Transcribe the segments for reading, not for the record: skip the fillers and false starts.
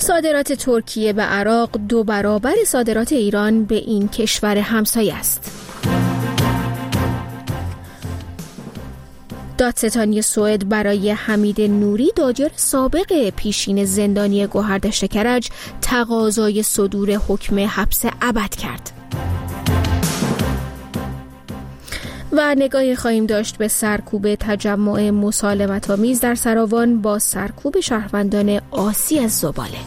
صادرات ترکیه به عراق 2 برابر صادرات ایران به این کشور همسایه است. دادستانی سوئد برای حمید نوری دادیار سابق پیشین زندانی گوهردشت کرج تقاضای صدور حکم حبس ابد کرد. و نگاهی خواهیم داشت به سرکوب تجمع مسالمت‌آمیز در سراوان با سرکوب شهروندان عاصی از زباله.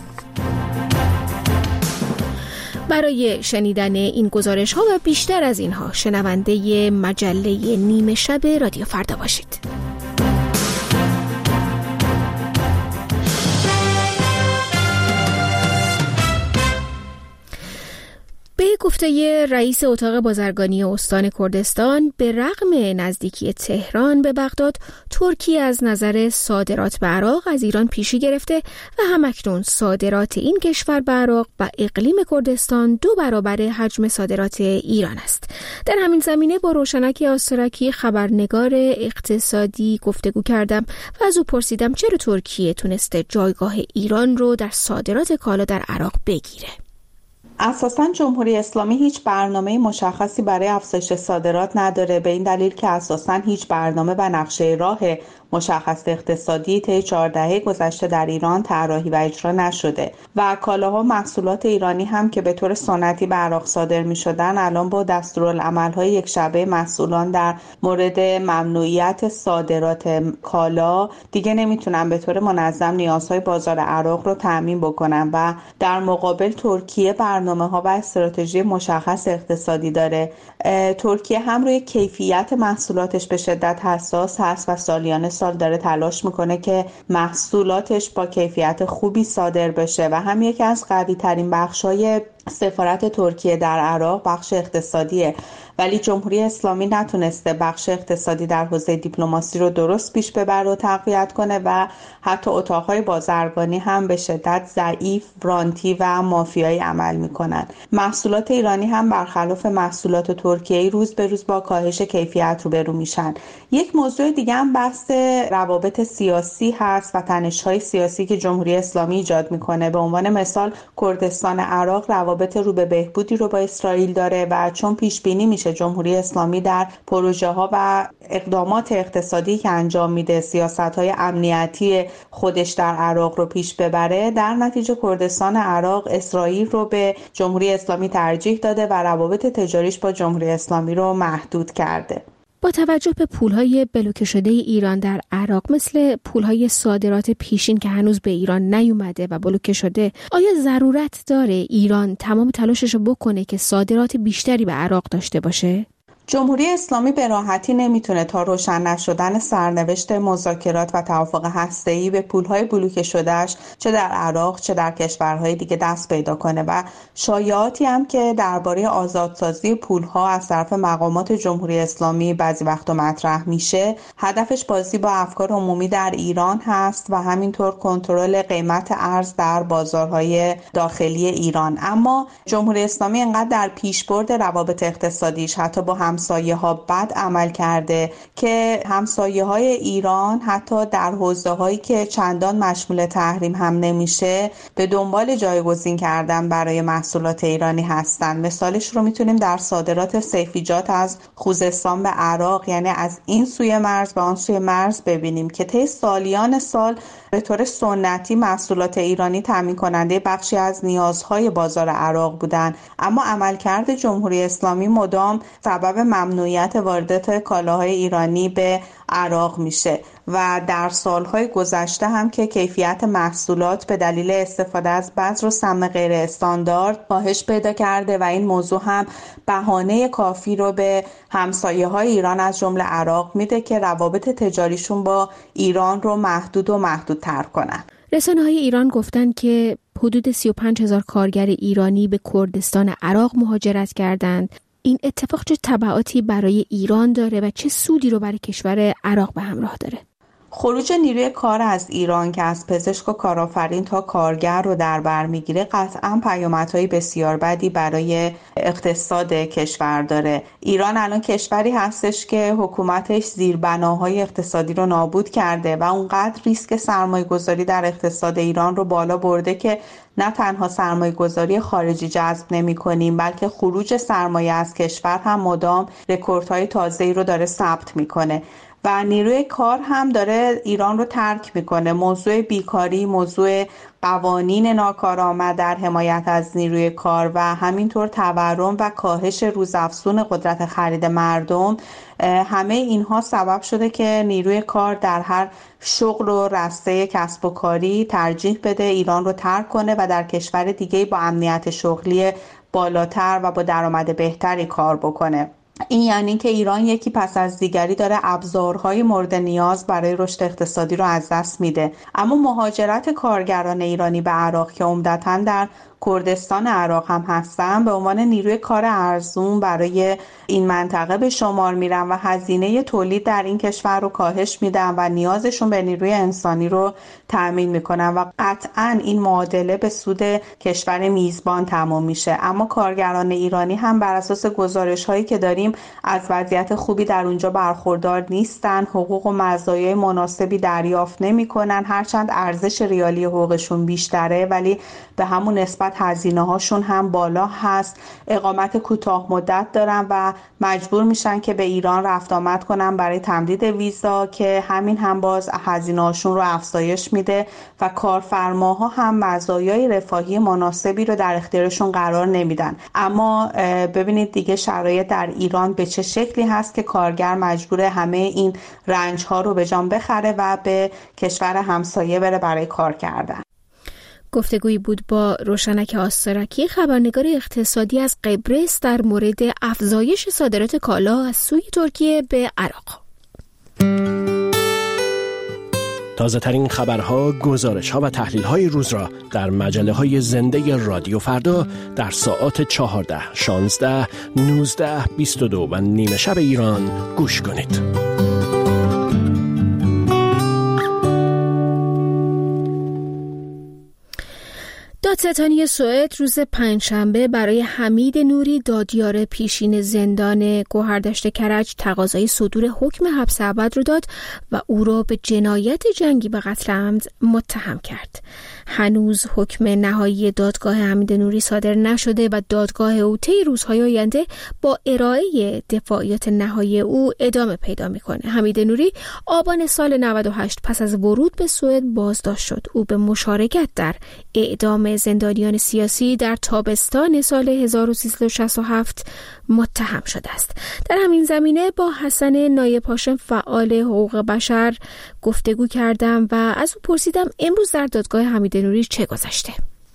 برای شنیدن این گزارش ها و بیشتر از اینها شنونده مجله نیمه شب رادیو فردا باشید. به گفته رئیس اتاق بازرگانی استان کردستان، به رغم نزدیکی تهران به بغداد، ترکیه از نظر صادرات به عراق از ایران پیشی گرفته و همکنون صادرات این کشور به عراق و اقلیم کردستان 2 برابر حجم صادرات ایران است. در همین زمینه با روشنک آسترکی خبرنگار اقتصادی گفتگو کردم و از او پرسیدم چرا ترکیه تونسته جایگاه ایران رو در صادرات کالا در عراق بگیره. اساساً جمهوری اسلامی هیچ برنامه مشخصی برای افزایش صادرات نداره، به این دلیل که اساساً هیچ برنامه و نقشه راه مشخص اقتصادی طی 4 دهه گذشته در ایران طراحی و اجرا نشده و کالاها و محصولات ایرانی هم که به طور سنتی به عراق صادر می‌شدن الان با دستورالعمل‌های یک شبه مسئولان در مورد ممنوعیت صادرات کالا دیگه نمیتونن به طور منظم نیازهای بازار عراق رو تامین بکنن و در مقابل ترکیه برنامه‌ها و استراتژی مشخص اقتصادی داره. ترکیه هم روی کیفیت محصولاتش به شدت حساس هست و سالیانه سال داره تلاش میکنه که محصولاتش با کیفیت خوبی صادر بشه و هم یکی از قوی ترین بخشای سفارت ترکیه در عراق بخش اقتصادیه، ولی جمهوری اسلامی نتونسته بخش اقتصادی در حوزه دیپلماسی رو درست پیش ببره و تقویت کنه و حتی اتاقهای بازرگانی هم به شدت ضعیف، رانتی و مافیایی عمل میکنن. محصولات ایرانی هم برخلاف محصولات ترکیه‌ای روز به روز با کاهش کیفیت روبرو میشن. یک موضوع دیگه هم بحث روابط سیاسی هست و تنش‌های سیاسی که جمهوری اسلامی ایجاد میکنه. به عنوان مثال کردستان عراق روابط رو به بهبودی رو با اسرائیل داره و چون پیش بینی میشه جمهوری اسلامی در پروژه ها و اقدامات اقتصادی که انجام میده سیاست های امنیتی خودش در عراق رو پیش ببره، در نتیجه کردستان عراق اسرائیل رو به جمهوری اسلامی ترجیح داده و روابط تجاریش با جمهوری اسلامی رو محدود کرده. با توجه به پولهای بلوکه شده ایران در عراق مثل پولهای صادرات پیشین که هنوز به ایران نیومده و بلوکه شده، آیا ضرورت داره ایران تمام تلاشش رو بکنه که صادرات بیشتری به عراق داشته باشه؟ جمهوری اسلامی به راحتی نمیتونه تا روشن نشدن سرنوشت مذاکرات و توافق هسته‌ای به پولهای بلوکه شدهش چه در عراق چه در کشورهای دیگه دست پیدا کنه و شایعاتی هم که درباره آزادسازی پولها از طرف مقامات جمهوری اسلامی بعضی وقتا مطرح میشه، هدفش بازی با افکار عمومی در ایران هست و همینطور کنترل قیمت ارز در بازارهای داخلی ایران. اما جمهوری اسلامی انقدر در پیشبرد روابط اقتصادیش حتی با همسایه ها بد عمل کرده که همسایه های ایران حتی در حوزه هایی که چندان مشمول تحریم هم نمیشه به دنبال جایگزین کردن برای محصولات ایرانی هستند. مثالش رو میتونیم در صادرات سیفیجات از خوزستان به عراق، یعنی از این سوی مرز به آن سوی مرز ببینیم که طی سالیان سال به طور سنتی محصولات ایرانی تامین کننده بخشی از نیازهای بازار عراق بودند، اما عملکرد جمهوری اسلامی مدام سبب ممنوعیت واردات کالاهای ایرانی به عراق میشه و در سالهای گذشته هم که کیفیت محصولات به دلیل استفاده از بذر و سم غیر استاندارد کاهش پیدا کرده و این موضوع هم بهانه کافی رو به همسایه های ایران از جمله عراق میده که روابط تجاریشون با ایران رو محدودتر کنن. رسانه‌های ایران گفتن که حدود 35,000 کارگر ایرانی به کردستان عراق مهاجرت کردند. این اتفاق چه تبعاتی برای ایران داره و چه سودی رو برای کشور عراق به همراه داره؟ خروج نیروی کار از ایران که از پزشک و کارآفرین تا کارگر رو در بر میگیره قطعاً پیامدهای بسیار بدی برای اقتصاد کشور داره. ایران الان کشوری هستش که حکومتش زیربناهای اقتصادی رو نابود کرده و اونقدر ریسک سرمایه‌گذاری در اقتصاد ایران رو بالا برده که نه تنها سرمایه‌گذاری خارجی جذب نمی‌کنیم بلکه خروج سرمایه از کشور هم مدام رکوردهای تازه‌ای رو داره ثبت می‌کنه و نیروی کار هم داره ایران رو ترک میکنه. موضوع بیکاری، موضوع قوانین ناکارآمد در حمایت از نیروی کار و همینطور تورم و کاهش روزافزون قدرت خرید مردم، همه اینها سبب شده که نیروی کار در هر شغل و رسته کسب و کاری ترجیح بده ایران رو ترک کنه و در کشور دیگه با امنیت شغلی بالاتر و با درآمد بهتری کار بکنه. این یعنی که ایران یکی پس از دیگری داره ابزارهای مورد نیاز برای رشد اقتصادی رو از دست میده. اما مهاجرت کارگران ایرانی به عراق که عمدتاً در کردستان عراق هم هستن به عنوان نیروی کار ارزون برای این منطقه به شمار میرن و هزینه تولید در این کشور رو کاهش میدن و نیازشون به نیروی انسانی رو تأمین میکنن و قطعاً این معادله به سود کشور میزبان تمام میشه. اما کارگران ایرانی هم بر اساس گزارش هایی که داریم از وضعیت خوبی در اونجا برخوردار نیستن، حقوق و مزایای مناسبی دریافت نمیکنن، هرچند ارزش ریالی حقوقشون بیشتره ولی به همون نسبت هزینه هاشون هم بالا هست. اقامت کوتاه مدت دارن و مجبور میشن که به ایران رفت آمد کنن برای تمدید ویزا که همین هم باز هزینه هاشون رو افزایش میده و کارفرماها هم مزایای رفاهی مناسبی رو در اختیارشون قرار نمیدن. اما ببینید دیگه شرایط در ایران به چه شکلی هست که کارگر مجبور همه این رنج ها رو به جان بخره و به کشور همسایه بره برای کار کردن. گفتگویی بود با روشنک آسترکی، خبرنگار اقتصادی از قبرس در مورد افزایش صادرات کالا از سوی ترکیه به عراق. تازه ترین خبرها، گزارش‌ها و تحلیل‌های روز را در مجله‌های زنده رادیو فردا در ساعات 14، 16، 19، 22 و نیمه شب ایران گوش کنید. دادستانی سوئد روز پنجشنبه برای حمید نوری دادیار پیشین زندان گوهردشت کرج تقاضای صدور حکم حبس ابد رو داد و او را به جنایت جنگی به قتل عمد متهم کرد. هنوز حکم نهایی دادگاه حمید نوری صادر نشده و دادگاه او طی روزهای آینده با ارائه دفاعیات نهایی او ادامه پیدا میکنه. حمید نوری آبان سال 98 پس از ورود به سوئد بازداشت شد. او به مشارکت در اعدام زندانیان سیاسی در تابستان سال 1367 متهم شده است. در همین زمینه با حسن نایب هاشم فعال حقوق بشر گفتگو کردم و از او پرسیدم امروز در دادگاه حمید نوری چه گذشته.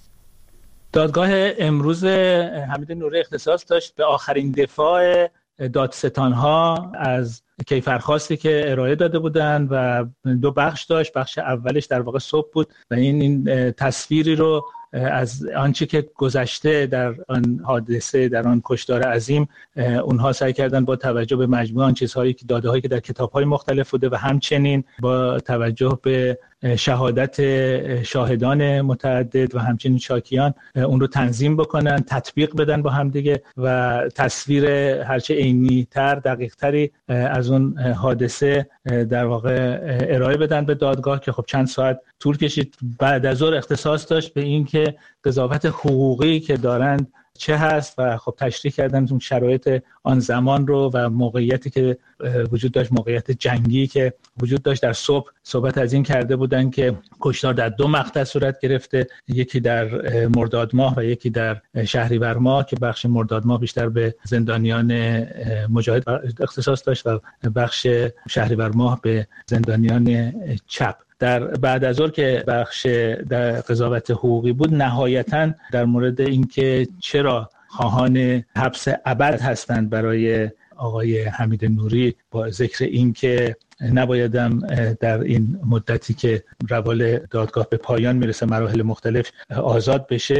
دادگاه امروز حمید نوری اختصاص داشت به آخرین دفاع دادستان‌ها از کیفرخواستی که ارائه داده بودند و دو بخش داشت. بخش اولش در واقع صبح بود و این تصویری رو از آنچه که گذشته در آن حادثه، در آن کشتار عظیم، اونها سعی کردن با توجه به مجموع آن چیزهایی که داده‌هایی که در کتاب‌های مختلف بوده و همچنین با توجه به شهادت شاهدان متعدد و همچنین شاکیان اون رو تنظیم بکنن، تطبیق بدن با هم دیگه و تصویر هرچه عینی‌تر، دقیق‌تری از اون حادثه در واقع ارائه بدن به دادگاه که خب چند ساعت طول کشید. بعد از ظهر اختصاص داشت به این که قضاوت حقوقی که دارند چه هست و خب تشریح کردن اون شرایط آن زمان رو و موقعیتی که وجود داشت، موقعیت جنگی که وجود داشت. در صبح صحبت از این کرده بودن که کشتار در دو مقطع صورت گرفته، یکی در مرداد ماه و یکی در شهریور ماه که بخش مرداد ماه بیشتر به زندانیان مجاهد اختصاص داشت و بخش شهریور ماه به زندانیان چپ. در بعد از ظهر که بخش در قضاوت حقوقی بود، نهایتاً در مورد اینکه چرا خواهان حبس ابد هستند برای آقای حمید نوری با ذکر اینکه نبایدم در این مدتی که روال دادگاه به پایان میرسه مراحل مختلف آزاد بشه،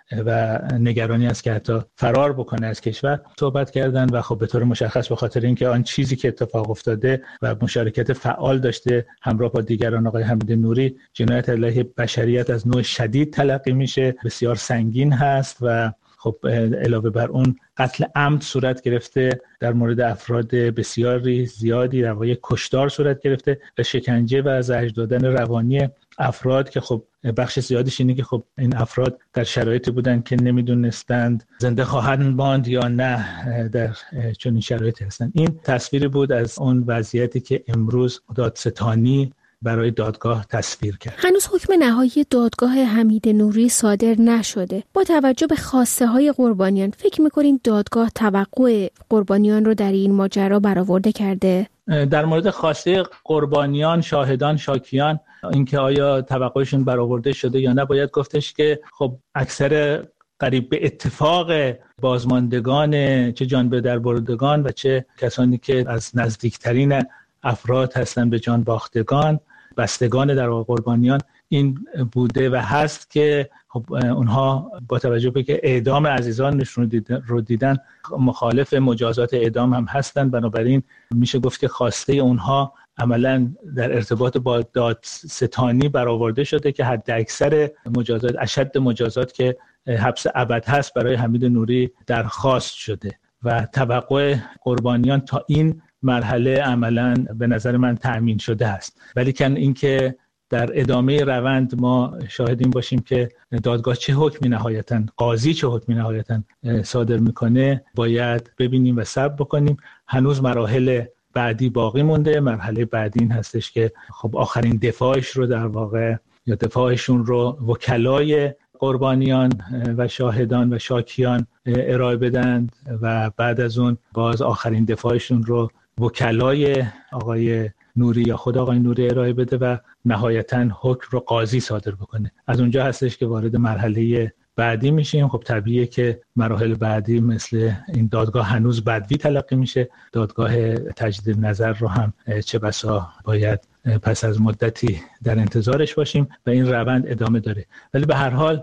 و نگرانی است که حتی فرار بکنه از کشور صحبت کردن و خب به طور مشخص به خاطر اینکه آن چیزی که اتفاق افتاده و مشارکت فعال داشته همراه با دیگران آقای حمید نوری، جنایت علیه بشریت از نوع شدید تلقی میشه، بسیار سنگین هست و خب علاوه بر اون قتل عمد صورت گرفته، در مورد افراد بسیاری زیادی در واقع کشتار صورت گرفته و شکنجه و زجر دادن روانی افراد که خب بخش زیادش اینه که خب این افراد در شرایطی بودن که نمیدونستند زنده خواهند ماند یا نه در چنین شرایطی هستند. این تصویری بود از اون وضعیتی که امروز دادستانی برای دادگاه تصویر کرد. هنوز حکم نهایی دادگاه حمید نوری صادر نشده. با توجه به خواسته های قربانیان فکر می‌کنین دادگاه توقع قربانیان رو در این ماجرا برآورده کرده؟ در مورد خواسته قربانیان، شاهدان، شاکیان، اینکه آیا توقعشون برآورده شده یا نه، باید گفتش که خب اکثر قریب به اتفاق بازماندگان، چه جان به در بردگان و چه کسانی که از نزدیکترین افراد هستن به جان باختگان، بستگان در واقع قربانیان، این بوده و هست که خب اونها با توجه به که اعدام عزیزانشون رو دیدن مخالف مجازات اعدام هم هستن. بنابراین میشه گفت که خواسته اونها عملا در ارتباط با دادستانی برآورده شده که حد اکثر مجازات، اشد مجازات که حبس ابد هست، برای حمید نوری درخواست شده و توقع قربانیان تا این مرحله عملاً به نظر من تأمین شده است. ولی کن اینکه در ادامه روند ما شاهدیم باشیم که دادگاه چه حکمی نهایتاً، قاضی چه حکمی نهایتاً صادر میکنه، باید ببینیم و صبر بکنیم. هنوز مراحل بعدی باقی مونده. مرحله بعدی این هستش که خب آخرین دفاعش رو در واقع یا دفاعشون رو وکلای قربانیان و شاهدان و شاکیان ارائه بدند و بعد از اون باز آخرین دفاعشون رو وکلای آقای نوری یا خود آقای نوری ارائه بده و نهایتاً حکم رو قاضی صادر بکنه. از اونجا هستش که وارد مرحله بعدی میشیم. خب طبیعیه که مراحل بعدی مثل این دادگاه هنوز بدوی تلقی میشه. دادگاه تجدید نظر رو هم چه بسا باید پس از مدتی در انتظارش باشیم و این روند ادامه داره. ولی به هر حال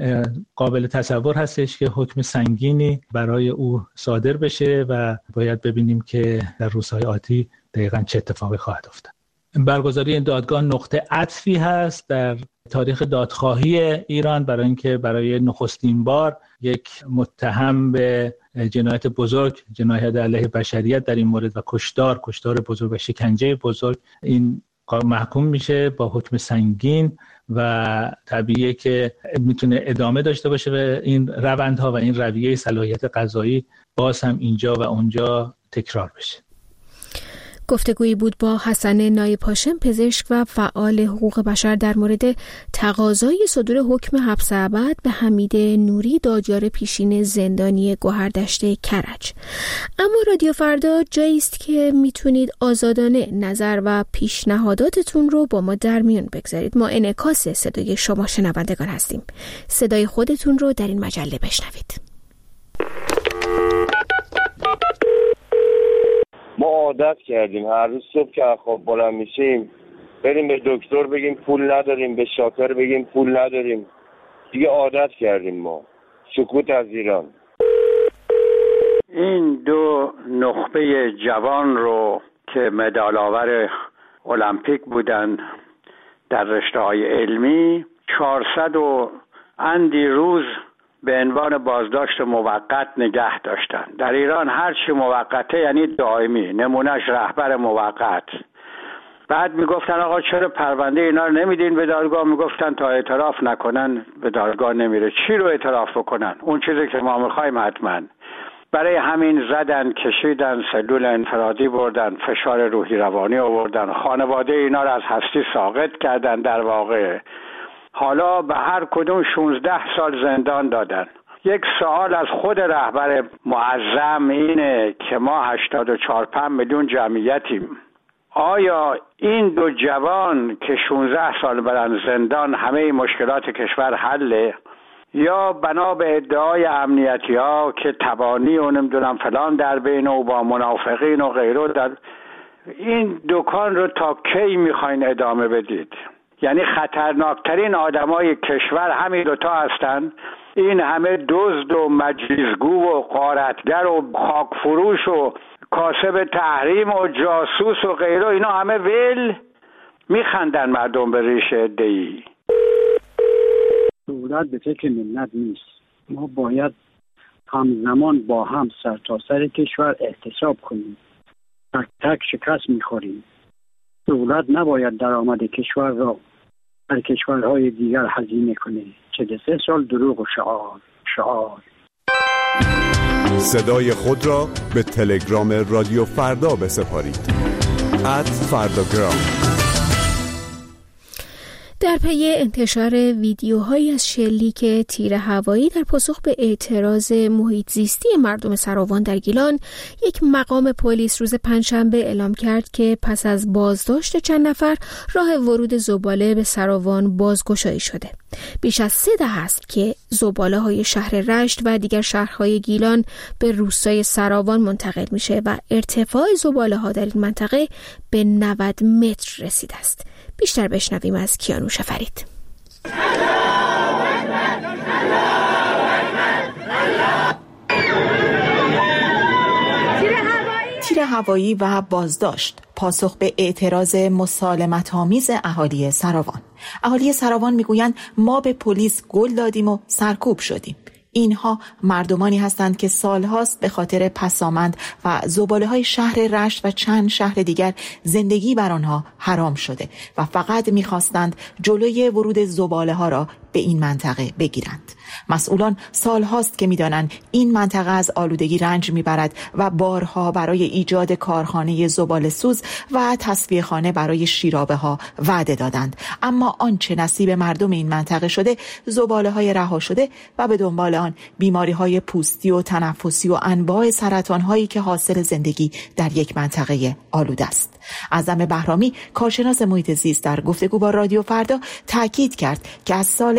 قابل تصور هستش که حکم سنگینی برای او صادر بشه و باید ببینیم که در روزهای آتی دقیقاً چه اتفاقی خواهد افتاد. برگزاری این دادگاه نقطه عطفی هست در تاریخ دادخواهی ایران، برای اینکه برای نخستین بار یک متهم به جنایت بزرگ، جنایت علیه بشریت در این مورد و کشتار بزرگ و شکنجه بزرگ، این محکوم میشه با حکم سنگین و طبیعیه که میتونه ادامه داشته باشه و این روندها و این رویه صلاحیت قضایی باز هم اینجا و اونجا تکرار بشه. گفتگویی بود با حسن نایب هاشم، پزشک و فعال حقوق بشر در مورد تقاضای صدور حکم حبس ابد به حمید نوری، دادیار پیشین زندانی گوهردشت کرج. اما رادیو فردا جایی است که میتونید آزادانه نظر و پیشنهاداتتون رو با ما در میون بگذارید. ما انعکاس صدای شما شنوندگان هستیم. صدای خودتون رو در این مجله بشنوید. ما عادت کردیم هر روز صبح که خواب بلند میشیم بریم به دکتر بگیم پول نداریم، به شاکر بگیم پول نداریم. دیگه عادت کردیم ما. سکوت از ایران. این دو نخبه جوان رو که مدال آور المپیک بودن در رشته‌های علمی 400 و اندی روز به عنوان بازداشت موقت نگه داشتن. در ایران هر چی موقته یعنی دائمی، نمونهش رهبر موقت. بعد میگفتن آقا چرا پرونده اینا رو نمیدین به دادگاه؟ میگفتن تا اعتراف نکنن به دادگاه نمیره. چی رو اعتراف بکنن؟ اون چیزی که ما میخوایم حتما. برای همین زدن، کشیدن، سلول انفرادی بردن، فشار روحی روانی آوردن، خانواده اینا رو از هستی ساقط کردن در واقع. حالا به هر کدوم 16 سال زندان دادن. یک سوال از خود رهبر معظم اینه که ما 84-85 میلیون جمعیتیم. آیا این دو جوان که 16 سال برن زندان همه مشکلات کشور حله؟ یا بنا به ادعای امنیتی ها که تبانی و نمیدونم فلان در بین و با منافقین و غیره، در این دکان رو تا کی میخواین ادامه بدید؟ یعنی خطرناکترین آدمای کشور همین دوتا هستن این همه دزد و مجلسگو و غارتگر و خاکفروش و کاسب تحریم و جاسوس و غیره، اینا همه ول میخندن مردم به ریش عده‌ای. دولت به فکر ملت نیست. ما باید همزمان با هم سرتاسر کشور احتساب کنیم. تک تک شکست میخوریم. دولت نباید درآمد کشور را در کشورهای دیگر هزینه کنه. 43 سال دروغ و شعار. صدای خود را به تلگرام رادیو فردا بسپارید. @فرداگرام. در پی انتشار ویدیوهایی از شلیک تیر هوایی در پاسخ به اعتراض محیط زیستی مردم سراوان در گیلان، یک مقام پلیس روز پنجشنبه اعلام کرد که پس از بازداشت چند نفر راه ورود زباله به سراوان بازگشایی شده. بیش از 3 دهه است که زباله‌های شهر رشت و دیگر شهرهای گیلان به روستای سراوان منتقل میشه و ارتفاع زباله‌ها در این منطقه به 90 متر رسیده است. بیشتر بشنویم از کیانوش فرید. تیر هوایی و بازداشت پاسخ به اعتراض مسالمت‌آمیز اهالی سراوان. اهالی سراوان میگویند ما به پلیس گل دادیم و سرکوب شدیم. اینها مردمانی هستند که سالهاست به خاطر پسامند و زباله‌های شهر رشت و چند شهر دیگر زندگی بر آنها حرام شده و فقط می‌خواستند جلوی ورود زباله‌ها را به این منطقه بگیرند. مسئولان سالهاست که می‌دانند این منطقه از آلودگی رنج می‌برد و بارها برای ایجاد کارخانه زباله‌سوز و تصفیه‌خانه برای شیرابه‌ها وعده دادند، اما آنچه نصیب مردم این منطقه شده زباله‌های رها شده و به دنبال آن بیماری‌های پوستی و تنفسی و انواع سرطان‌هایی که حاصل زندگی در یک منطقه آلوده است. اعظم بهرامی کارشناس محیط زیست در گفتگو با رادیو فردا تاکید کرد که از سال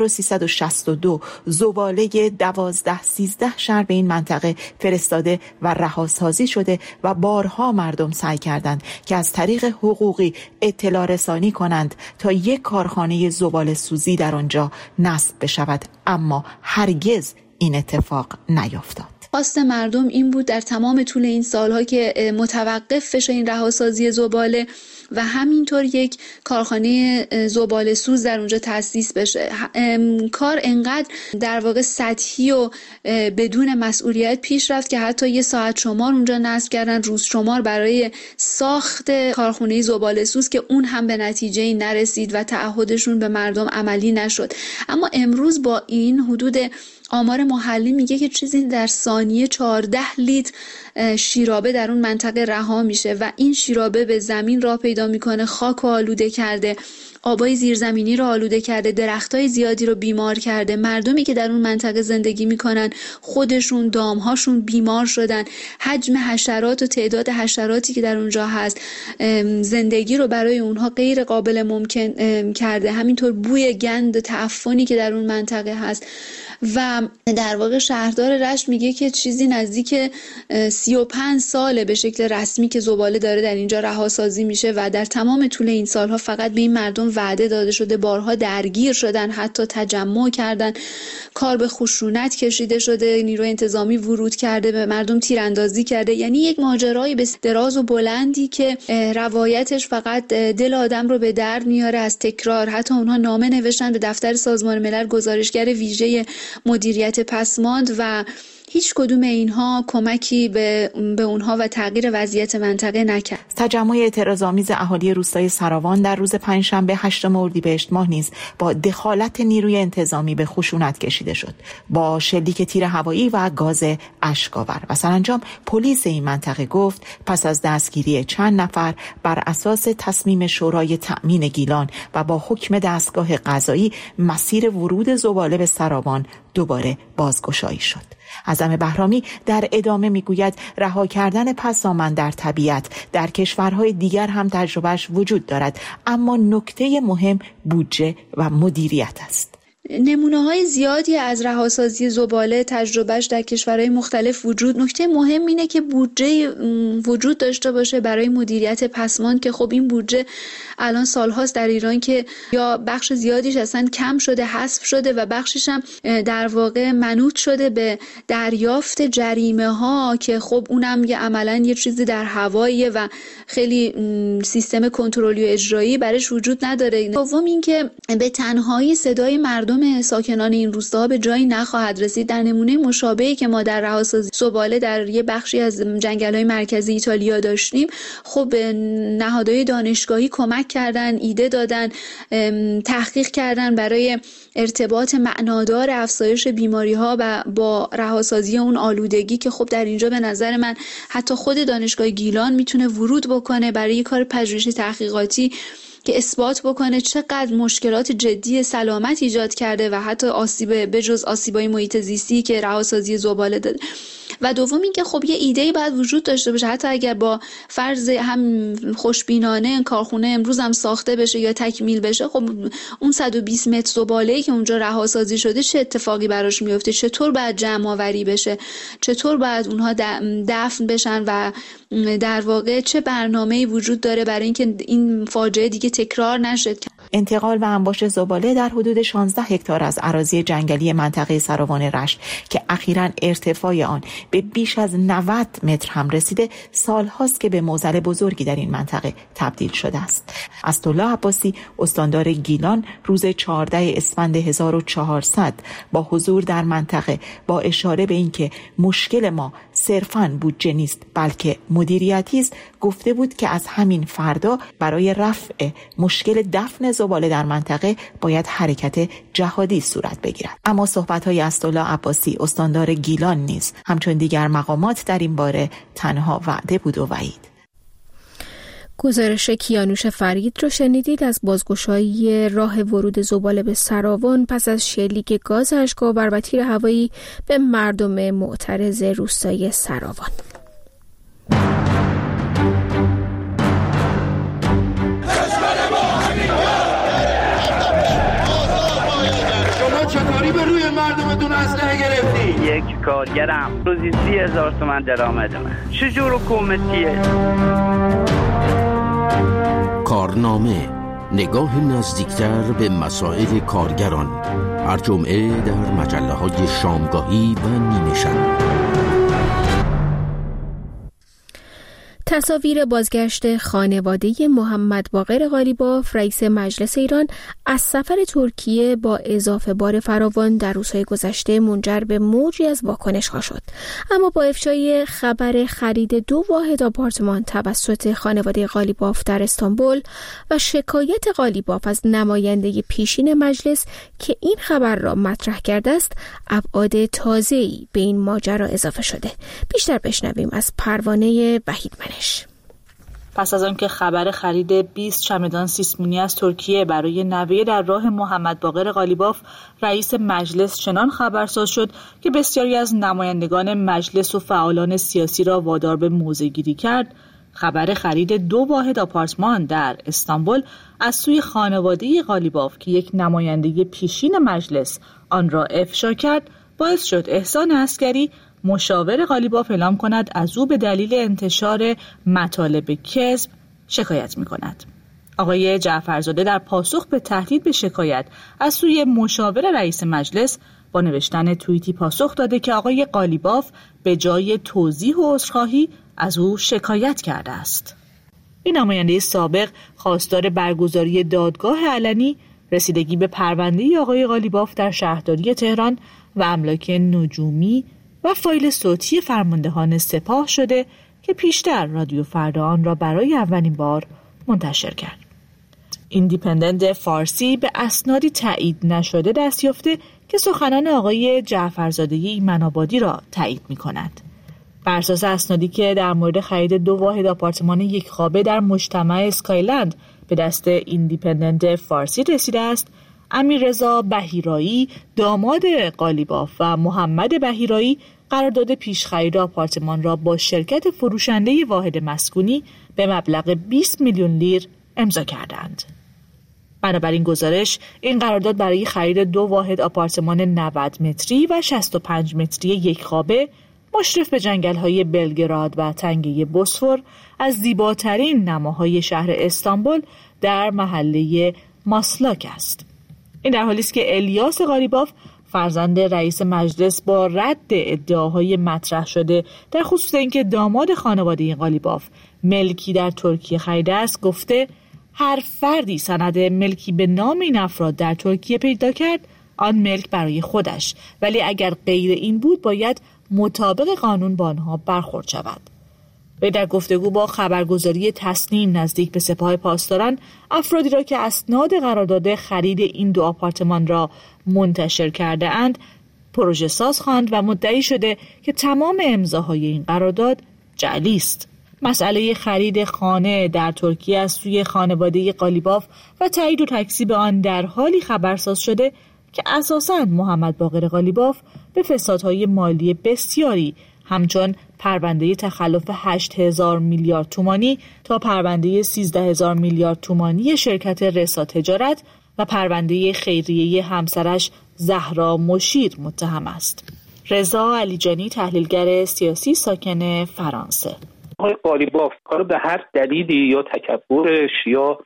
1362 زباله 12-13 شهر به این منطقه فرستاده و رهاسازی شده و بارها مردم سعی کردند که از طریق حقوقی اطلاع رسانی کنند تا یک کارخانه زباله سوزی در آنجا نصب بشود، اما هرگز این اتفاق نیفتاد. خواست مردم این بود در تمام طول این سالها که متوقف بشه این رهاسازی زباله و همینطور یک کارخانه زباله سوز در اونجا تأسیس بشه. کار انقدر در واقع سطحی و بدون مسئولیت پیش رفت که حتی یه ساعت شمار اونجا نصب کردن، روز شمار برای ساخت کارخانه زباله سوز که اون هم به نتیجه نرسید و تعهدشون به مردم عملی نشد. اما امروز با این حدود آمار محلی میگه که چیزی در ثانیه 14 لیتر شیرابه در اون منطقه رها میشه و این شیرابه به زمین راه پیدا میکنه، خاک رو آلوده کرده، آبای زیرزمینی رو آلوده کرده، درختای زیادی رو بیمار کرده. مردمی که در اون منطقه زندگی میکنن خودشون، دامهاشون بیمار شدن. حجم حشرات و تعداد حشراتی که در اونجا هست زندگی رو برای اونها غیر قابل ممکن کرده. همینطور بوی گند تعفنی که در اون منطقه هست و در واقع شهردار رشت میگه که چیزی نزدیک 35 ساله به شکل رسمی که زباله داره در اینجا رهاسازی میشه و در تمام طول این سالها فقط به این مردم وعده داده شده، بارها درگیر شدن، حتی تجمع کردن، کار به خشونت کشیده شده، نیروی انتظامی ورود کرده، به مردم تیراندازی کرده. یعنی یک ماجرای بسیار دراز و بلندی که روایتش فقط دل آدم رو به درد میاره از تکرار. حتی اونها نامه نوشتن به دفتر سازمان ملل، گزارشگر ویژه مدیریت پسماند و هیچ کدوم اینها کمکی به اونها و تغییر وضعیت منطقه نکرد. تجمع اعتراض‌آمیز اهالی روستای سراوان در روز پنجشنبه 8 اردیبهشت ماه نیز با دخالت نیروی انتظامی به خشونت کشیده شد، با شلیک تیر هوایی و گاز اشک‌آور و سرانجام پلیس این منطقه گفت پس از دستگیری چند نفر بر اساس تصمیم شورای تأمین گیلان و با حکم دستگاه قضایی مسیر ورود زباله به سراوان دوباره بازگشایی شد. اعظم بهرامی در ادامه میگوید رها کردن پسامند در طبیعت در کشورهای دیگر هم تجربهش وجود دارد، اما نکته مهم بودجه و مدیریت است. نمونه‌های زیادی از رهاسازی زباله تجربهش در کشورهای مختلف وجود. نکته مهم اینه که بودجه وجود داشته باشه برای مدیریت پسماند که خب این بودجه الان سالهاست در ایران که یا بخش زیادیش اصلا کم شده، حذف شده و بخشش هم در واقع منوط شده به دریافت جریمه ها که خب اونم عملاً یه چیزی در هواییه و خیلی سیستم کنترلی و اجرایی برش وجود نداره. دوم اینکه به تنهایی صدای مردم ساکنان این روستاها به جایی نخواهد رسید. در نمونه مشابهی که ما در رهاسازی زباله در یه بخشی از جنگل‌های مرکزی ایتالیا داشتیم، خب نهادهای دانشگاهی کمک کردن، ایده دادن، تحقیق کردن برای ارتباط معنادار افزایش بیماری‌ها و با رهاسازی اون آلودگی که خب در اینجا به نظر من حتی خود دانشگاه گیلان میتونه ورود بکنه برای کار پژوهشی تحقیقاتی که اثبات بکنه چقدر مشکلات جدی سلامت ایجاد کرده و حتی آسیب بجز آسیبای محیط زیستی که رهاسازی زباله داره. و دوم این که خب یه ایده‌ای باید وجود داشته باشه، حتی اگر با فرض هم خوشبینانه این کارخونه امروز هم ساخته بشه یا تکمیل بشه، خب اون 120 متر زباله‌ای که اونجا رهاسازی شده چه اتفاقی براش میفته، چطور باید جمع آوری بشه، چطور باید اونها دفن بشن و در واقع چه برنامه‌ای وجود داره برای اینکه این فاجعه دیگه تکرار نشه. انتقال و انباش زباله در حدود 16 هکتار از اراضی جنگلی منطقه سراوان رشت که اخیراً ارتفاع آن به بیش از 90 متر هم رسیده، سالهاست که به معضل بزرگی در این منطقه تبدیل شده است. اسدالله عباسی استاندار گیلان روز 14 اسفند 1400 با حضور در منطقه با اشاره به اینکه مشکل ما صرفاً بودجه نیست بلکه مدیریتی است، گفته بود که از همین فردا برای رفع مشکل دفن زباله در منطقه باید حرکت جهادی صورت بگیرد. اما صحبت‌های اسدالله عباسی استاندار گیلان نیز همچون دیگر مقامات در این باره تنها وعده بود و وعید. گزارش کیانوش فرید رو شنیدید از بازگشایی راه ورود زباله به سراوان پس از شلیک گاز اشک‌آور و تیر هوایی به مردم معترض روستای سراوان. چطوری به روی مردمتون اسلحه گرفتی؟ یک کارگرم روزی 30,000 تومان درآمدمه. چجور حکومتیه؟ کارنامه، نگاه نزدیکتر به مسائل کارگران، هر جمعه در مجله‌های شامگاهی و نیمه شب. تصاویر بازگشت خانواده محمد باقر قالیباف رئیس مجلس ایران از سفر ترکیه با اضافه بار فراوان در روزهای گذشته منجر به موجی از واکنش‌ها شد. اما با افشای خبر خرید 2 واحد آپارتمان توسط خانواده قالیباف در استانبول و شکایت قالیباف از نماینده پیشین مجلس که این خبر را مطرح کرده است، ابعاد تازه‌ای به این ماجرا اضافه شده. بیشتر بشنویم از پروانه وحید منش. پس از آنکه خبر خرید 20 چمدان سیسمونی از ترکیه برای نوه در راه محمد باقر قالیباف رئیس مجلس چنان خبرساز شد که بسیاری از نمایندگان مجلس و فعالان سیاسی را وادار به موضع‌گیری کرد، خبر خرید 2 واحد آپارتمان در استانبول از سوی خانواده قالیباف که یک نماینده پیشین مجلس آن را افشا کرد، باعث شد احسان عسکری مشاور قالیباف اعلام کند از او به دلیل انتشار مطالب کذب شکایت می‌کند. آقای جعفرزاده در پاسخ به تهدید به شکایت از سوی مشاور رئیس مجلس با نوشتن توییتی پاسخ داده که آقای قالیباف به جای توضیح و عذرخواهی از او شکایت کرده است. این نماینده سابق خواستار برگزاری دادگاه علنی، رسیدگی به پرونده آقای قالیباف در شهرداری تهران و املاک نجومی و فایل صوتی فرماندهان سپاه شده که پیشتر رادیو فردا آن را برای اولین بار منتشر کرد. ایندیپندنت فارسی به اسنادی تایید نشده دست یافته که سخنان آقای جعفرزاده ایمن‌آبادی را تایید می‌کند. بر اساس اسنادی که در مورد خرید 2 واحد آپارتمان یک خوابه در مجتمع اسکایلند به دست ایندیپندنت فارسی رسیده است، امیررضا بهیرایی داماد قالیباف و محمد بهیرایی قرارداد پیش خرید آپارتمان را با شرکت فروشنده واحد مسکونی به مبلغ 20 میلیون لیر امضا کردند. بنابراین گزارش این قرارداد برای خرید 2 واحد آپارتمان 90 متری و 65 متری یک خوابه مشرف به جنگل‌های بلگراد و تنگه بوسفور از زیباترین نماهای شهر استانبول در محله ماسلاک است. این در حالی است که الیاس قالیباف فرزند رئیس مجلس با رد ادعاهای مطرح شده در خصوص اینکه داماد خانواده قالیباف ملکی در ترکیه خریده است گفته هر فردی سند ملکی به نام این افراد در ترکیه پیدا کرد آن ملک برای خودش، ولی اگر غیر این بود باید مطابق قانون با آنها برخورد شود. وی در گفتگو با خبرگزاری تسنیم نزدیک به سپاه پاسداران افرادی را که اسناد قرارداد خرید این 2 آپارتمان را منتشر کرده اند پروژه ساز خواند و مدعی شده که تمام امضاهای این قرارداد جعلی است. مسئله خرید خانه در ترکیه از سوی خانواده قالیباف و تایید و تکذیب آن در حالی خبرساز شده که اساساً محمد باقر قالیباف به فسادهای مالی بسیاری همچون پرونده تخلف 8,000 میلیارد تومانی تا پرونده 13,000 میلیارد تومانی شرکت رسا تجارت و پرونده خیریه همسرش زهرا مشیر متهم است. رضا علیجانی تحلیلگر سیاسی ساکن فرانسه: آقای قالیباف کارو به هر دلیلی یا تکبرش یا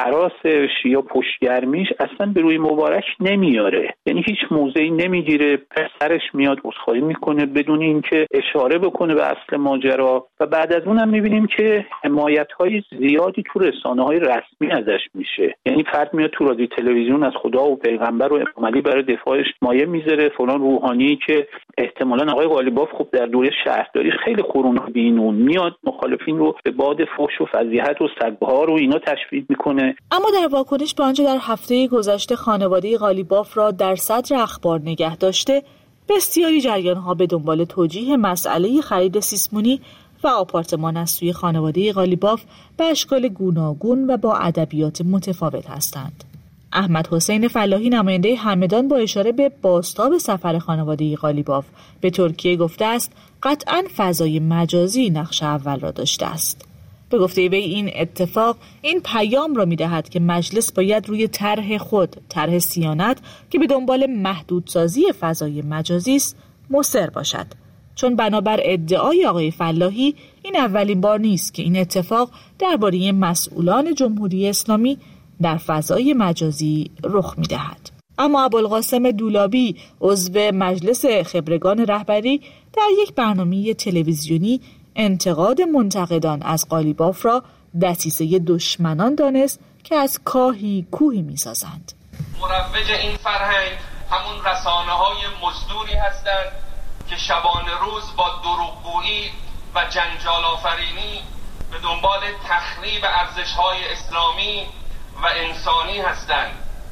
هراسش یا پشتگرمیش اصلا به روی مبارک نمیاره، یعنی هیچ موضعی نمیگیره، پسرش میاد عذرخواهی میکنه بدون اینکه اشاره بکنه به اصل ماجرا و بعد از اونم میبینیم که حمایت‌های زیادی تو رسانه‌های رسمی ازش میشه، یعنی فرد میاد تو رادیو تلویزیون از خدا و پیغمبر و امام علی برای دفاعش مایه میذاره، فلان روحانی که احتمالاً آقای قالیباف خب در دوره شهرداری خیلی قرون بینون میاد مخالفین رو به باد فحش و فضیحت و سگ‌ها و اینا تشویق میکنه. اما در واکنش به آنچه در هفته گذشته خانواده قالیباف را در صدر اخبار نگه داشته، بسیاری جریان‌ها به دنبال توجیه مسئله خرید سیسمونی و آپارتمان از سوی خانواده قالیباف به اشکال گوناگون و با ادبیات متفاوت هستند. احمد حسین فلاحی نماینده همدان با اشاره به بازتاب سفر خانواده قالیباف به ترکیه گفته است قطعاً فضای مجازی نقش اول را داشته است. به گفته وی این اتفاق این پیام را می‌دهد که مجلس باید روی طرح خود، طرح صیانت که به دنبال محدودسازی فضای مجازی است، مصر باشد. چون بنابر ادعای آقای فلاحی این اولین بار نیست که این اتفاق درباره مسئولان جمهوری اسلامی در فضای مجازی رخ می‌دهد. اما ابوالقاسم دولابی عضو مجلس خبرگان رهبری در یک برنامه تلویزیونی انتقاد منتقدان از قالیباف را دسیسه دشمنان دانست که از کاهی کوهی می‌سازند. مروج این فرهنگ همون رسانه‌های مزدوری هستند که شبانه روز با دروغگویی و جنجال آفرینی به دنبال تخریب ارزش‌های اسلامی و انسانی هستند،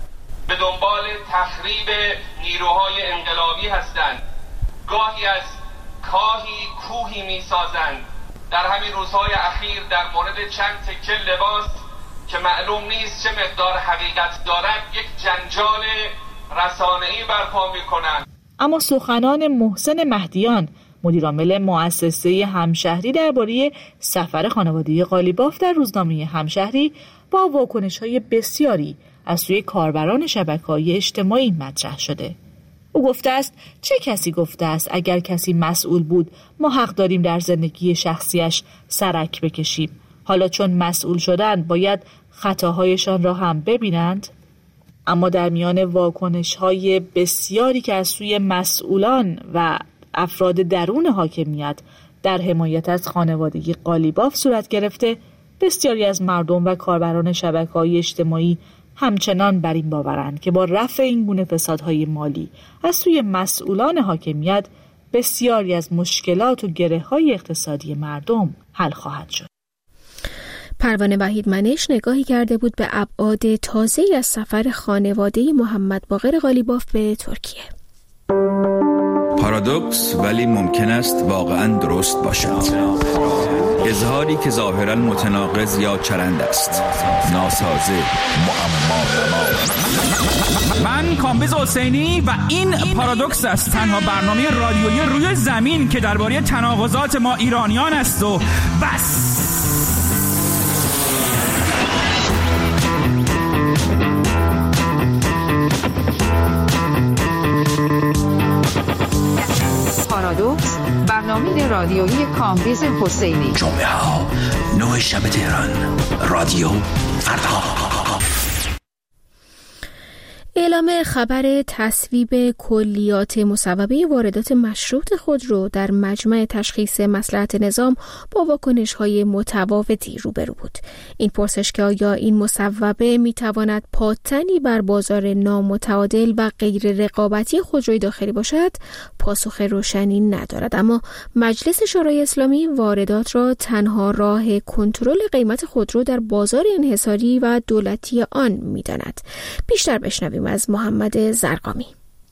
به دنبال تخریب نیروهای انقلابی هستند، گاهی از کاهی کوهی می‌سازند. در همین روزهای اخیر در مورد چند تکه لباس که معلوم نیست چه مقدار حقیقت دارد یک جنجال رسانه‌ای برپا می‌کنند. اما سخنان محسن مهدیان مدیرعامل مؤسسه همشهری درباره سفر خانواده قالیباف در روزنامه همشهری با واکنش‌های بسیاری از سوی کاربران شبکه‌های اجتماعی مطرح شده. او گفته است چه کسی گفته است اگر کسی مسئول بود ما حق داریم در زندگی شخصیش سرک بکشیم، حالا چون مسئول شدند باید خطاهایشان را هم ببینند؟ اما در میان واکنش‌های بسیاری که از سوی مسئولان و افراد درون حاکمیت در حمایت از خانواده قالیباف صورت گرفته، بسیاری از مردم و کاربران شبکه‌های اجتماعی همچنان بر این باورند که با رفع این گونه فسادهای مالی از سوی مسئولان حاکمیت بسیاری از مشکلات و گره‌های اقتصادی مردم حل خواهد شد. پروانه وحیدمنش نگاهی کرده بود به ابعاد تازه‌ای از سفر خانواده محمد باقر قالیباف به ترکیه. پارادوکس ولی ممکن است واقعاً درست باشد. اظهاری که ظاهراً متناقض یا چرند است، ناسازه، معما. من کامبیز حسینی و این پارادوکس است، تنها برنامه رادیویی روی زمین که درباره تناقضات ما ایرانیان است و بس. موج رادیویی کامبیز حسینی. جمعه ها 9 شب تهران. رادیو فردا. اعلام خبر تصویب کلیات مصوبه واردات مشروط خودرو در مجمع تشخیص مصلحت نظام با واکنش‌های متفاوتی روبرو بود. این پرسش که آیا این مصوبه می‌تواند پادتنی بر بازار نامتعادل و غیر رقابتی خودروی داخلی باشد، پاسخ روشنی ندارد. اما مجلس شورای اسلامی واردات را تنها راه کنترل قیمت خودرو در بازار انحصاری و دولتی آن می‌داند. بیشتر بشنویم از محمد زرقامی.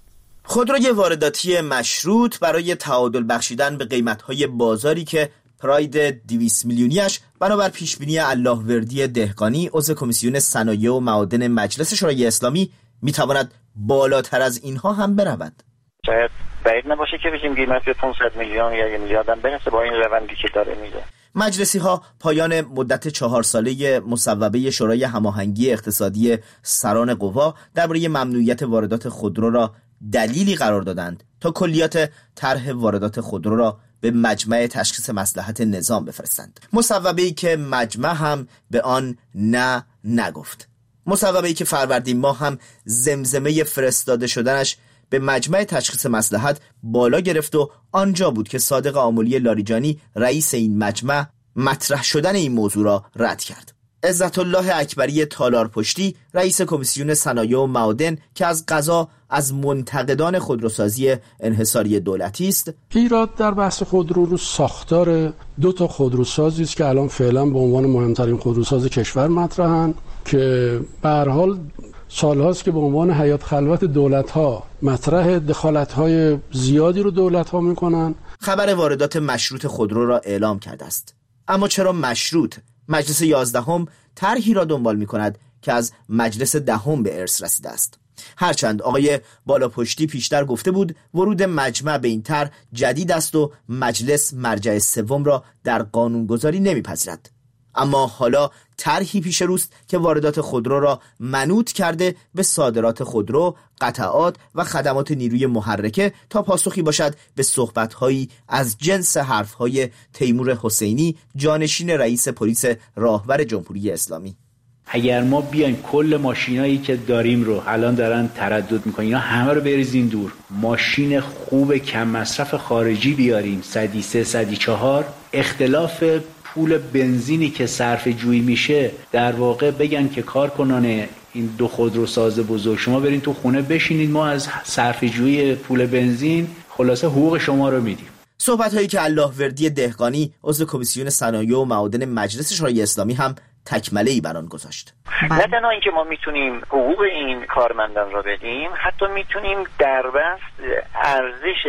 خودروی وارداتی مشروط برای تعادل بخشیدن به قیمت‌های بازاری که پراید 200 میلیونیش بنابر پیشبینی اللهوردی دهقانی عضو کمیسیون صنایع و معادن مجلس شورای اسلامی میتواند بالاتر از اینها هم برود. شاید بعید نباشه که بگیم قیمت 500 میلیون یا 1 میلیارد هم برسه با این روندی که داره میره. مجلسی ها پایان مدت 4 ساله مصوبه شورای هماهنگی اقتصادی سران قوا درباره ممنوعیت واردات خودرو را دلیلی قرار دادند تا کلیات طرح واردات خودرو را به مجمع تشخیص مصلحت نظام بفرستند. مصوبه‌ای که مجمع هم به آن نه نگفت. مصوبه‌ای که فروردین ماه هم زمزمه فرستاده شدنش به مجمع تشخیص مصلحت بالا گرفت و آنجا بود که صادق آملی لاریجانی رئیس این مجمع مطرح شدن این موضوع را رد کرد. عزت الله اکبری تالارپشتی رئیس کمیسیون صنایع و معادن که از قضا از منتقدان خودروسازی انحصاری دولتی است، ایراد در بحث خودرو رو ساختار 2 خودروسازی است که الان فعلا به عنوان مهمترین خودروساز کشور مطرحن که به هر حال سالهاست که به عنوان حیات خلوت دولت‌ها مطرح دخالت‌های زیادی رو دولت‌ها می‌کنن. خبر واردات مشروط خودرو را اعلام کرده است. اما چرا مشروط؟ مجلس 11 طرحی را دنبال می‌کند که از مجلس 10 به ارث رسیده است. هرچند آقای بالاپشتی پیشتر گفته بود ورود مجمع به این طرح جدید است و مجلس مرجع سوم را در قانونگذاری نمی‌پذیرد. اما حالا طرحی پیش روست که واردات خودرو را منوط کرده به صادرات خودرو، قطعات و خدمات نیروی محرکه تا پاسخی باشد به صحبت‌هایی از جنس حرف‌های تیمور حسینی، جانشین رئیس پلیس راهور جمهوری اسلامی. اگر ما بیایم کل ماشینایی که داریم رو الان دارن تردد میکنن اینا همه رو بریزیم دور، ماشین خوب کم مصرف خارجی بیاریم 103 104، اختلاف پول بنزینی که صرف جویی میشه در واقع بگن که کارکنان این 2 خودروساز بزرگ شما برین تو خونه بشینید، ما از صرف جویی پول بنزین خلاصه حقوق شما رو میدیم. صحبت هایی که اللهوردی دهقانی عضو کمیسیون صنایع و معادن مجلس شورای اسلامی هم تکمله‌ای بر آن گذاشت. نه تنها اینکه ما میتونیم حقوق این کارمندان را بدیم، حتی میتونیم در بست ارزش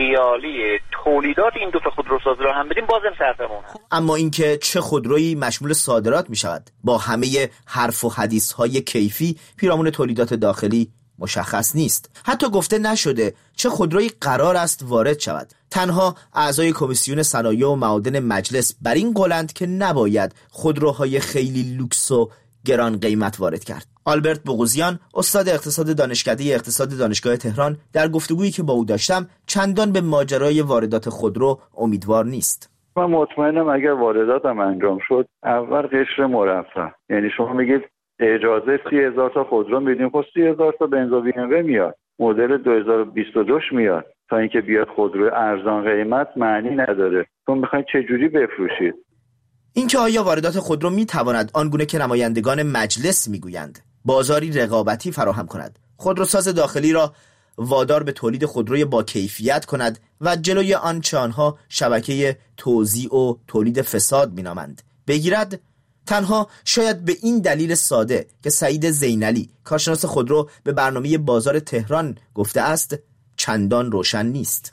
ریالی تولیدات این 2 خودروساز را هم بدیم، بازم صرفمون. اما اینکه چه خودرویی مشمول صادرات میشود با همه حرف و حدیث‌های کیفی پیرامون تولیدات داخلی مشخص نیست. حتی گفته نشده چه خودرویی قرار است وارد شود. تنها اعضای کمیسیون صنایع و معادن مجلس بر این قولند که نباید خودروهای خیلی لوکس و گران قیمت وارد کرد. آلبرت بغوزیان استاد اقتصاد دانشکده اقتصاد دانشگاه تهران در گفتگویی که با او داشتم چندان به ماجرای واردات خودرو امیدوار نیست. من مطمئنم اگر وارداتم انجام شد اول قشر مرفه، یعنی شما میگید اجازه 30,000 تا خودرو میدیم، خب 30,000 تا بنزا بی ام و میاد، مدل 2022 میاد، تا اینکه بیاد خودرو ارزان قیمت معنی نداره. چون میخواین چه جوری بفروشید؟ اینکه آیا واردات خودرو میتواند آنگونه که نمایندگان مجلس میگویند بازاری رقابتی فراهم کند، خودروساز داخلی را وادار به تولید خودروی با کیفیت کند و جلوی آنچه آنها شبکه توزیع و تولید فساد مینامند بگیرد؟ تنها شاید به این دلیل ساده که سعید زینعلی کارشناس خودرو به برنامه بازار تهران گفته است چندان روشن نیست.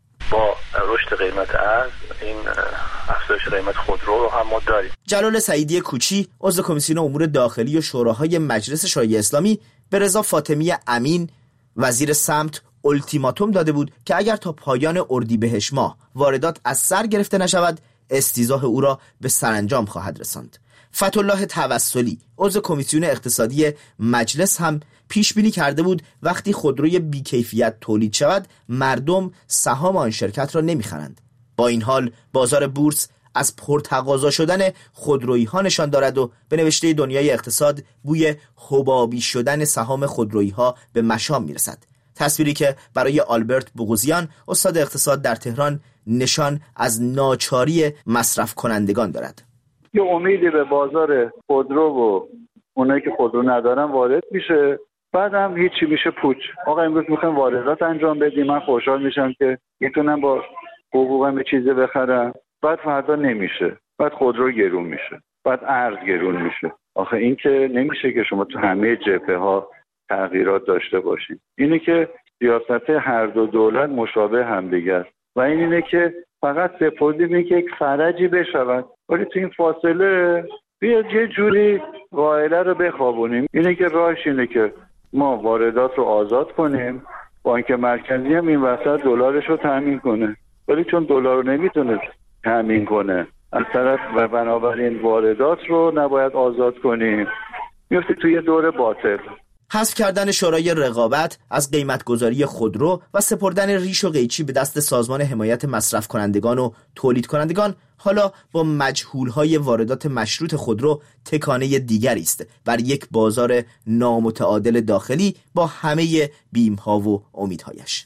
با رشد قیمت ارز این افزایش قیمت خودرو رو هم ما داریم. جلال سعیدی کوچی عضو کمیسیون امور داخلی و شوراهای مجلس شورای اسلامی به رضا فاطمی امین وزیر سمت التیماتوم داده بود که اگر تا پایان اردیبهشت ماه واردات از سر گرفته نشود استیضاح او را به سرانجام خواهد رساند. فتح‌الله توسلی عضو کمیسیون اقتصادی مجلس هم پیش بینی کرده بود وقتی خودروی بیکیفیت تولید شود مردم سهام آن شرکت را نمیخرند. با این حال بازار بورس از پرتقاضا شدن خودرویی ها نشان دارد و به نوشته دنیای اقتصاد بوی حبابی شدن سهام خودرویی ها به مشام میرسد. تصویری که برای آلبرت بوغوزیان استاد اقتصاد در تهران نشان از ناچاری مصرف کنندگان دارد. یه امیدی به بازار خودرو و اونایی که خودرو ندارن وارد میشه، بعد هم هیچی میشه پوچ. آقا امروز میخوایم واردات انجام بدیم، من خوشحال میشم که میتونم با حقوقم یه چیزی بخرم، بعد فردا نمیشه، بعد خودرو گرون میشه، بعد ارز گرون میشه. آخه این که نمیشه که شما تو همه جبهه ها تغییرات داشته باشید. اینه که سیاست هر دو دولت مشابه همدیگه است و اینه که فقط سپردیم این که یک فرجی بشود، ولی تو این فاصله بیاد یه جوری قائله رو بخوابونیم. اینه که راهش اینه که ما واردات رو آزاد کنیم، بانک مرکزی هم این وسط دلارش رو تامین کنه، ولی چون دلار رو نمیتونه تامین کنه از طرف و بنابراین واردات رو نباید آزاد کنیم، میفته توی دور باطل. حذف کردن شورای رقابت از قیمتگذاری خودرو و سپردن ریش و قیچی به دست سازمان حمایت مصرف کنندگان و تولید کنندگان حالا با مجهول‌های واردات مشروط خودرو تکانه دیگری است بر یک بازار نامتعادل داخلی با همه بیم‌ها و امیدهایش.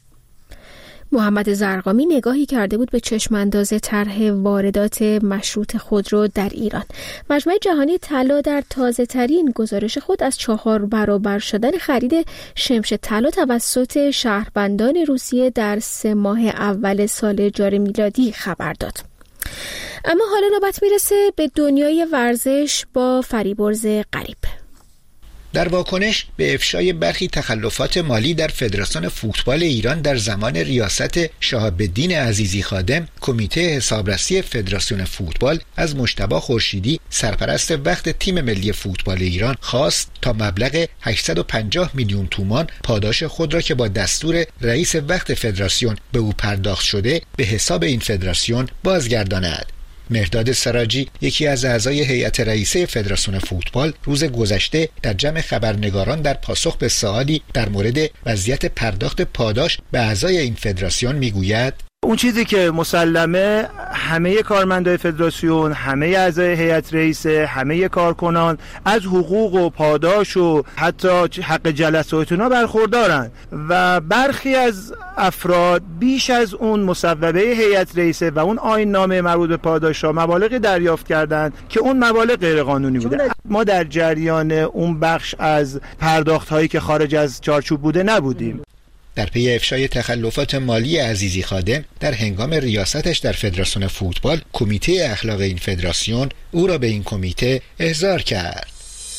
محمد زرقامی نگاهی کرده بود به چشمانداز طرح واردات مشروط خودرو در ایران. مجمع جهانی طلا در تازه‌ترین گزارش خود از 4 برابر شدن خرید شمش طلا توسط شهروندان روسیه در 3 ماه اول سال جاری میلادی خبر داد. اما حالا نوبت میرسه به دنیای ورزش با فریبرز غریب. در واکنش به افشای برخی تخلفات مالی در فدراسیون فوتبال ایران در زمان ریاست شهاب الدین عزیزی خادم، کمیته حسابرسی فدراسیون فوتبال از مجتبی خورشیدی سرپرست وقت تیم ملی فوتبال ایران خواست تا مبلغ 850 میلیون تومان پاداش خود را که با دستور رئیس وقت فدراسیون به او پرداخت شده به حساب این فدراسیون بازگرداند. مهرداد سراجی، یکی از اعضای هیئت رئیسه فدراسیون فوتبال، روز گذشته در جمع خبرنگاران در پاسخ به سوالی در مورد وضعیت پرداخت پاداش به اعضای این فدراسیون میگوید: اون چیزی که مسلمه همه کارمندای فدراسیون، همه اعضای هیئت رئیسه، همه کارکنان از حقوق و پاداش و حتی حق جلسات اونا برخوردارن و برخی از افراد بیش از اون مصوبه هیئت رئیسه و اون آیین نامه مربوط به پاداش‌ها مبالغ دریافت کردند که اون مبالغ غیر قانونی بوده. ما در جریان اون بخش از پرداخت‌هایی که خارج از چارچوب بوده نبودیم. در پی افشای تخلفات مالی عزیزی خادم در هنگام ریاستش در فدراسیون فوتبال، کمیته اخلاق این فدراسیون او را به این کمیته احضار کرد.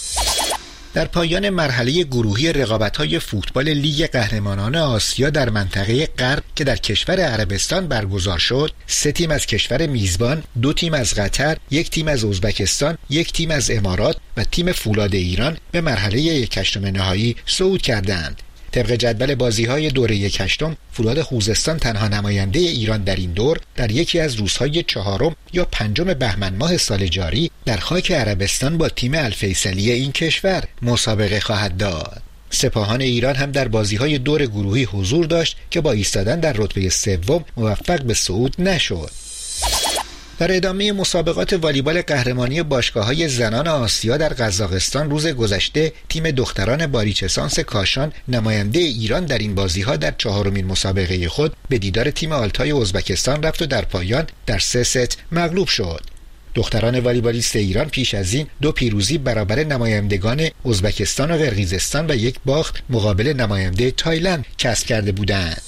در پایان مرحله گروهی رقابت‌های فوتبال لیگ قهرمانان آسیا در منطقه غرب که در کشور عربستان برگزار شد، 3 تیم از کشور میزبان، 2 تیم از قطر، 1 تیم از ازبکستان، 1 تیم از امارات و تیم فولاد ایران به مرحله 1/8 نهایی صعود کردند. طبق جدول بازی‌های دوره 1/8 فولاد خوزستان تنها نماینده ایران در این دور در یکی از روزهای 4 یا 5 بهمن ماه سال جاری در خاک عربستان با تیم الفیصلی این کشور مسابقه خواهد داد. سپاهان ایران هم در بازی‌های دور گروهی حضور داشت که با ایستادن در رتبه 3 موفق به صعود نشد. در ادامه مسابقات والیبال قهرمانی باشگاه‌های زنان آسیا در قزاقستان روز گذشته، تیم دختران باریچسانس کاشان نماینده ایران در این بازی‌ها در 4مین مسابقه خود به دیدار تیم آلتای ازبکستان رفت و در پایان در 3 ست مغلوب شد. دختران والیبالیست ایران پیش از این 2 پیروزی برابر نمایندگان ازبکستان و قرقیزستان و 1 باخت مقابل نماینده تایلند کسب کرده بودند.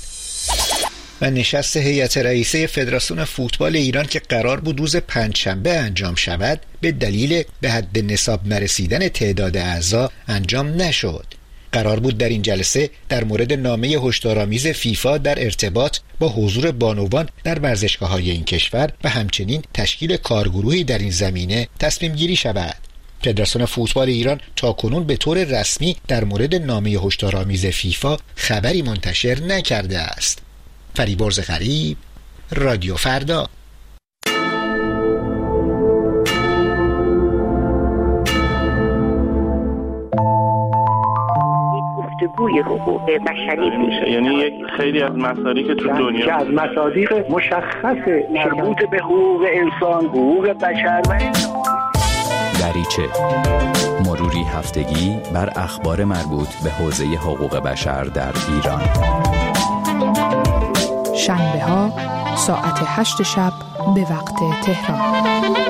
و نشست هیئت رئیسه فدراسیون فوتبال ایران که قرار بود روز 5 شنبه انجام شود به دلیل به حد نصاب نرسیدن تعداد اعضا انجام نشد. قرار بود در این جلسه در مورد نامه هشدارآمیز فیفا در ارتباط با حضور بانوان در ورزشگاه‌های این کشور و همچنین تشکیل کارگروهی در این زمینه تصمیم گیری شود. فدراسیون فوتبال ایران تاکنون به طور رسمی در مورد نامه هشدارآمیز فیفا خبری منتشر نکرده است. فریبرز غریب، رادیو فردا. الگوی حقوق بشری میشه. یعنی یک خیلی از مصادیق که تو دنیا که از مصادیق مشخص مربوط به حقوق انسان، حقوق بشر و دریچه، مروری هفتگی بر اخبار مربوط به حوزه حقوق بشر در ایران. شنبه ها ساعت 8 شب به وقت تهران.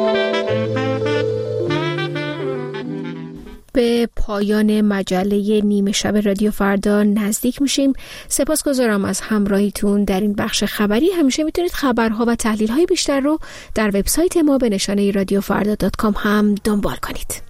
به پایان مجله نیمه شب رادیو فردا نزدیک میشیم. سپاسگزارم از همراهیتون در این بخش خبری. همیشه میتونید خبرها و تحلیل‌های بیشتر رو در وبسایت ما به نشانه radiofrda.com هم دنبال کنید.